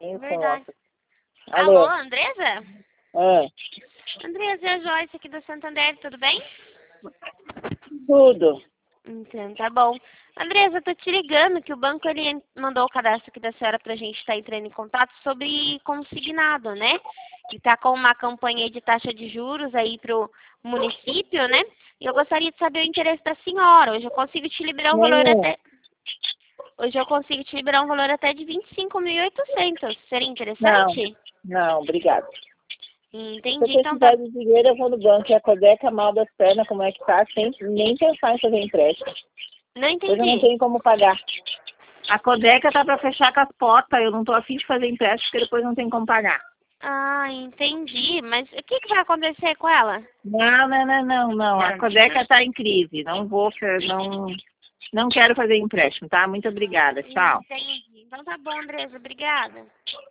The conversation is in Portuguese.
Isso, Verdade. nossa. Alô, Alô? Andresa? É, Andresa, é a Joyce aqui do Santander, tudo bem? tudo. Então, tá bom. Andresa, eu tô te ligando que o banco ele mandou o cadastro aqui da senhora pra gente estar entrando em contato sobre consignado, né? Que tá com uma campanha de taxa de juros aí pro município, né? E eu gostaria de saber o interesse da senhora. Nenhum. Hoje eu consigo te liberar um valor até de 25.800. Seria Não, interessante? não, obrigado. Se eu Entendi. Então tá. precisar de dinheiro, eu vou no banco. E a Codeca mal das pernas, como é que tá, sem nem pensar em fazer empréstimo. Não Depois eu não entendi. tenho como pagar. A Codeca tá para fechar com as portas. Eu não tô afim de fazer empréstimo, porque depois não tem como pagar. Ah, entendi. Mas o que vai acontecer com ela? Não. A Codeca tá em crise. Não quero fazer empréstimo, tá? Muito obrigada. Tchau. Entendi. Então tá bom, Andresa. Obrigada.